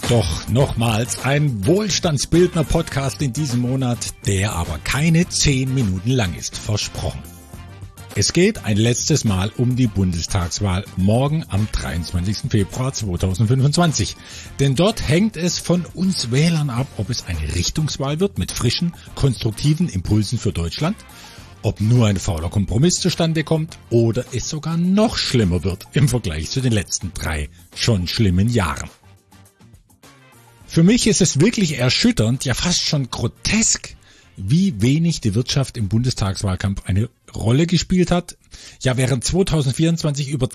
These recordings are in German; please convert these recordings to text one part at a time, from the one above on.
Doch nochmals ein Wohlstandsbildner-Podcast in diesem Monat, der aber keine 10 Minuten lang ist, versprochen. Es geht ein letztes Mal um die Bundestagswahl morgen am 23. Februar 2025. Denn dort hängt es von uns Wählern ab, ob es eine Richtungswahl wird mit frischen, konstruktiven Impulsen für Deutschland, ob nur ein fauler Kompromiss zustande kommt oder es sogar noch schlimmer wird im Vergleich zu den letzten 3 schon schlimmen Jahren. Für mich ist es wirklich erschütternd, ja fast schon grotesk, wie wenig die Wirtschaft im Bundestagswahlkampf eine Rolle gespielt hat. Ja, während 2024 über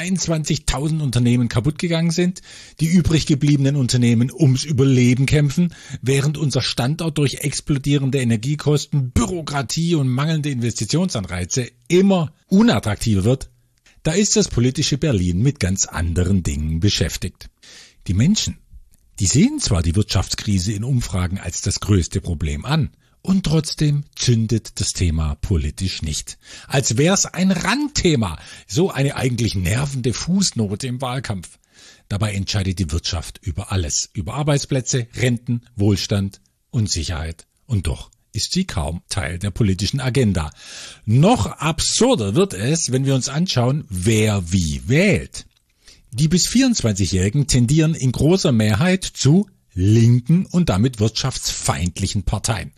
22.000 Unternehmen kaputt gegangen sind, die übrig gebliebenen Unternehmen ums Überleben kämpfen, während unser Standort durch explodierende Energiekosten, Bürokratie und mangelnde Investitionsanreize immer unattraktiver wird, da ist das politische Berlin mit ganz anderen Dingen beschäftigt. Die Menschen, die sehen zwar die Wirtschaftskrise in Umfragen als das größte Problem an, und trotzdem zündet das Thema politisch nicht. Als wär's ein Randthema, so eine eigentlich nervende Fußnote im Wahlkampf. Dabei entscheidet die Wirtschaft über alles, über Arbeitsplätze, Renten, Wohlstand und Sicherheit. Und doch ist sie kaum Teil der politischen Agenda. Noch absurder wird es, wenn wir uns anschauen, wer wie wählt. Die bis 24-Jährigen tendieren in großer Mehrheit zu linken und damit wirtschaftsfeindlichen Parteien.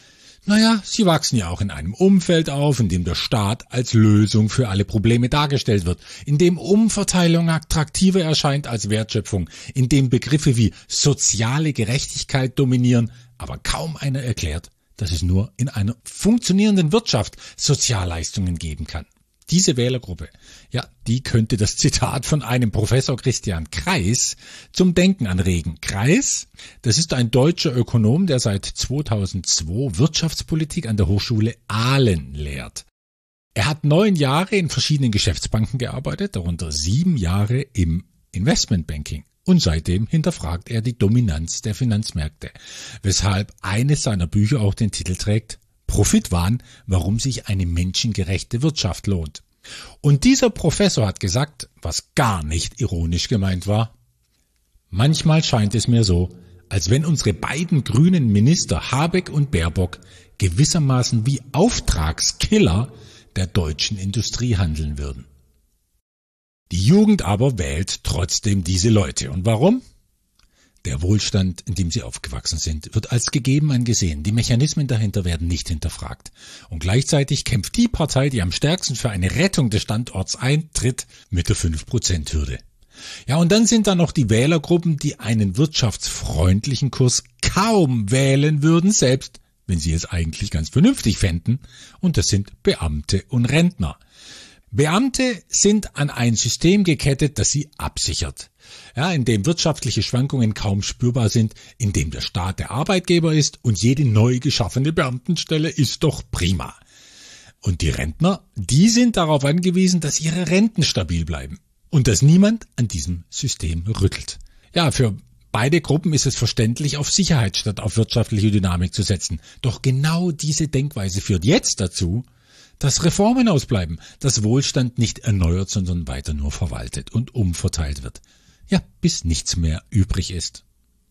Naja, sie wachsen ja auch in einem Umfeld auf, in dem der Staat als Lösung für alle Probleme dargestellt wird, in dem Umverteilung attraktiver erscheint als Wertschöpfung, in dem Begriffe wie soziale Gerechtigkeit dominieren, aber kaum einer erklärt, dass es nur in einer funktionierenden Wirtschaft Sozialleistungen geben kann. Diese Wählergruppe, ja, die könnte das Zitat von einem Professor Christian Kreis zum Denken anregen. Kreis, das ist ein deutscher Ökonom, der seit 2002 Wirtschaftspolitik an der Hochschule Aalen lehrt. Er hat 9 Jahre in verschiedenen Geschäftsbanken gearbeitet, darunter 7 Jahre im Investmentbanking. Und seitdem hinterfragt er die Dominanz der Finanzmärkte, weshalb eines seiner Bücher auch den Titel trägt: Profitwahn, warum sich eine menschengerechte Wirtschaft lohnt. Und dieser Professor hat gesagt, was gar nicht ironisch gemeint war: Manchmal scheint es mir so, als wenn unsere beiden grünen Minister Habeck und Baerbock gewissermaßen wie Auftragskiller der deutschen Industrie handeln würden. Die Jugend aber wählt trotzdem diese Leute. Und warum? Der Wohlstand, in dem sie aufgewachsen sind, wird als gegeben angesehen. Die Mechanismen dahinter werden nicht hinterfragt. Und gleichzeitig kämpft die Partei, die am stärksten für eine Rettung des Standorts eintritt, mit der 5%-Hürde. Ja, und dann sind da noch die Wählergruppen, die einen wirtschaftsfreundlichen Kurs kaum wählen würden, selbst wenn sie es eigentlich ganz vernünftig fänden. Und das sind Beamte und Rentner. Beamte sind an ein System gekettet, das sie absichert. Ja, in dem wirtschaftliche Schwankungen kaum spürbar sind, in dem der Staat der Arbeitgeber ist und jede neu geschaffene Beamtenstelle ist doch prima. Und die Rentner, die sind darauf angewiesen, dass ihre Renten stabil bleiben und dass niemand an diesem System rüttelt. Ja, für beide Gruppen ist es verständlich, auf Sicherheit statt auf wirtschaftliche Dynamik zu setzen. Doch genau diese Denkweise führt jetzt dazu, dass Reformen ausbleiben, dass Wohlstand nicht erneuert, sondern weiter nur verwaltet und umverteilt wird. Ja, bis nichts mehr übrig ist.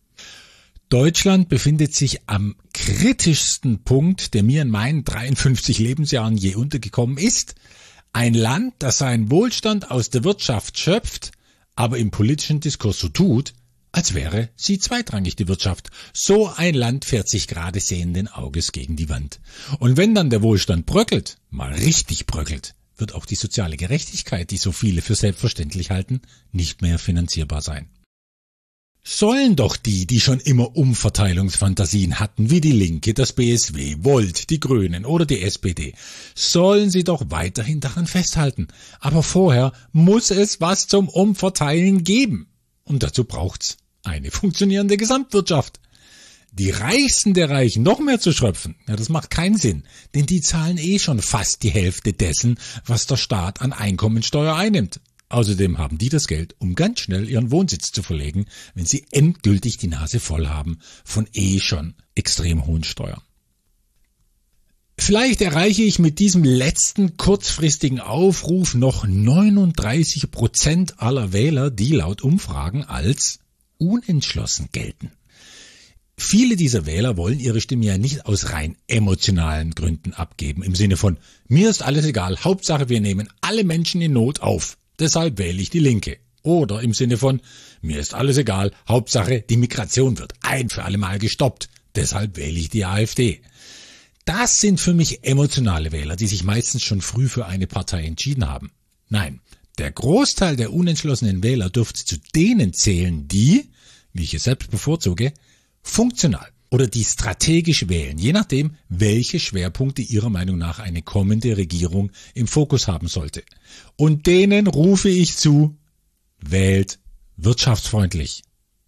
Deutschland befindet sich am kritischsten Punkt, der mir in meinen 53 Lebensjahren je untergekommen ist. Ein Land, das seinen Wohlstand aus der Wirtschaft schöpft, aber im politischen Diskurs so tut, als wäre sie zweitrangig, die Wirtschaft. So ein Land fährt sich gerade sehenden Auges gegen die Wand. Und wenn dann der Wohlstand bröckelt, mal richtig bröckelt, wird auch die soziale Gerechtigkeit, die so viele für selbstverständlich halten, nicht mehr finanzierbar sein. Sollen doch die schon immer Umverteilungsfantasien hatten, wie die Linke, das BSW, Volt, die Grünen oder die SPD, sollen sie doch weiterhin daran festhalten. Aber vorher muss es was zum Umverteilen geben. Und dazu braucht's eine funktionierende Gesamtwirtschaft. Die Reichsten der Reichen noch mehr zu schröpfen, ja, das macht keinen Sinn, denn die zahlen schon fast die Hälfte dessen, was der Staat an Einkommensteuer einnimmt. Außerdem haben die das Geld, um ganz schnell ihren Wohnsitz zu verlegen, wenn sie endgültig die Nase voll haben von schon extrem hohen Steuern. Vielleicht erreiche ich mit diesem letzten kurzfristigen Aufruf noch 39% aller Wähler, die laut Umfragen als unentschlossen gelten. Viele dieser Wähler wollen ihre Stimme ja nicht aus rein emotionalen Gründen abgeben, im Sinne von, mir ist alles egal, Hauptsache wir nehmen alle Menschen in Not auf, deshalb wähle ich die Linke. Oder im Sinne von, mir ist alles egal, Hauptsache die Migration wird ein für alle Mal gestoppt, deshalb wähle ich die AfD. Das sind für mich emotionale Wähler, die sich meistens schon früh für eine Partei entschieden haben. Nein, der Großteil der unentschlossenen Wähler dürfte zu denen zählen, die, wie ich es selbst bevorzuge, funktional oder die strategisch wählen, je nachdem, welche Schwerpunkte ihrer Meinung nach eine kommende Regierung im Fokus haben sollte. Und denen rufe ich zu, wählt wirtschaftsfreundlich.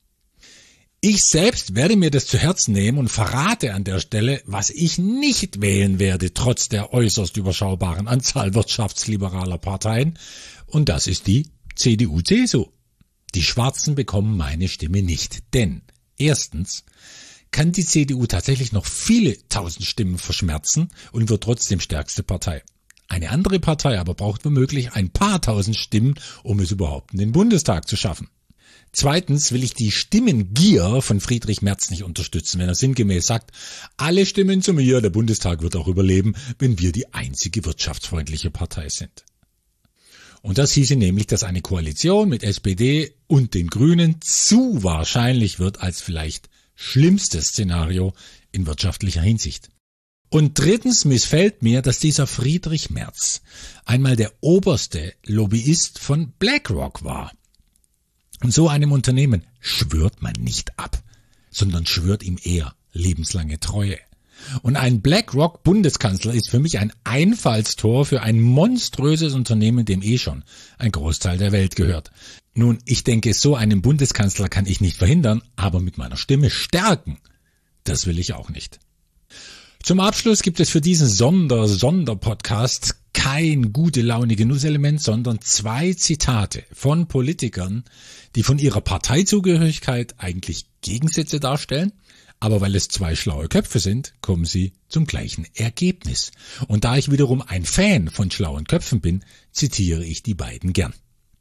Ich selbst werde mir das zu Herzen nehmen und verrate an der Stelle, was ich nicht wählen werde, trotz der äußerst überschaubaren Anzahl wirtschaftsliberaler Parteien. Und das ist die CDU-CSU. Die Schwarzen bekommen meine Stimme nicht, denn erstens kann die CDU tatsächlich noch viele tausend Stimmen verschmerzen und wird trotzdem stärkste Partei. Eine andere Partei aber braucht womöglich ein paar tausend Stimmen, um es überhaupt in den Bundestag zu schaffen. Zweitens will ich die Stimmengier von Friedrich Merz nicht unterstützen, wenn er sinngemäß sagt, alle stimmen zu mir, der Bundestag wird auch überleben, wenn wir die einzige wirtschaftsfreundliche Partei sind. Und das hieße nämlich, dass eine Koalition mit SPD und den Grünen zu wahrscheinlich wird als vielleicht schlimmstes Szenario in wirtschaftlicher Hinsicht. Und drittens missfällt mir, dass dieser Friedrich Merz einmal der oberste Lobbyist von BlackRock war. Und so einem Unternehmen schwört man nicht ab, sondern schwört ihm eher lebenslange Treue. Und ein BlackRock-Bundeskanzler ist für mich ein Einfallstor für ein monströses Unternehmen, dem schon ein Großteil der Welt gehört. Nun, ich denke, so einen Bundeskanzler kann ich nicht verhindern, aber mit meiner Stimme stärken, das will ich auch nicht. Zum Abschluss gibt es für diesen Sonderpodcast kein gute Laune Genusselement, sondern 2 Zitate von Politikern, die von ihrer Parteizugehörigkeit eigentlich Gegensätze darstellen, aber weil es 2 schlaue Köpfe sind, kommen sie zum gleichen Ergebnis. Und da ich wiederum ein Fan von schlauen Köpfen bin, zitiere ich die beiden gern.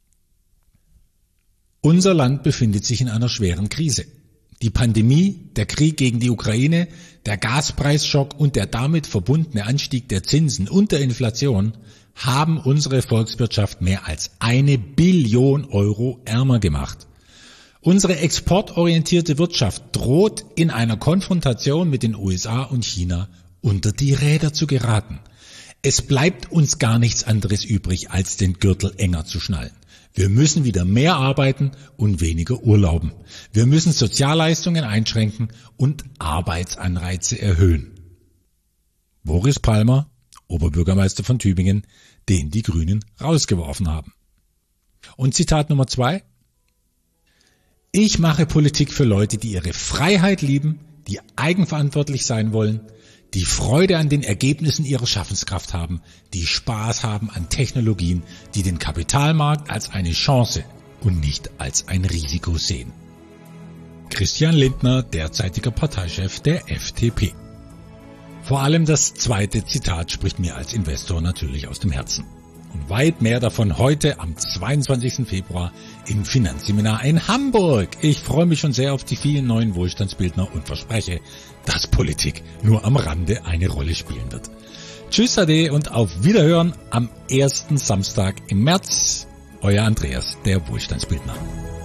Unser Land befindet sich in einer schweren Krise. Die Pandemie, der Krieg gegen die Ukraine, der Gaspreisschock und der damit verbundene Anstieg der Zinsen und der Inflation haben unsere Volkswirtschaft mehr als 1 Billion Euro ärmer gemacht. Unsere exportorientierte Wirtschaft droht in einer Konfrontation mit den USA und China unter die Räder zu geraten. Es bleibt uns gar nichts anderes übrig, als den Gürtel enger zu schnallen. Wir müssen wieder mehr arbeiten und weniger urlauben. Wir müssen Sozialleistungen einschränken und Arbeitsanreize erhöhen. Boris Palmer, Oberbürgermeister von Tübingen, den die Grünen rausgeworfen haben. Und Zitat Nummer 2. Ich mache Politik für Leute, die ihre Freiheit lieben, die eigenverantwortlich sein wollen, die Freude an den Ergebnissen ihrer Schaffenskraft haben, die Spaß haben an Technologien, die den Kapitalmarkt als eine Chance und nicht als ein Risiko sehen. Christian Lindner, derzeitiger Parteichef der FDP. Vor allem das zweite Zitat spricht mir als Investor natürlich aus dem Herzen. Und weit mehr davon heute am 22. Februar im Finanzseminar in Hamburg. Ich freue mich schon sehr auf die vielen neuen Wohlstandsbildner und verspreche, dass Politik nur am Rande eine Rolle spielen wird. Tschüss Ade und auf Wiederhören am ersten Samstag im März. Euer Andreas, der Wohlstandsbildner.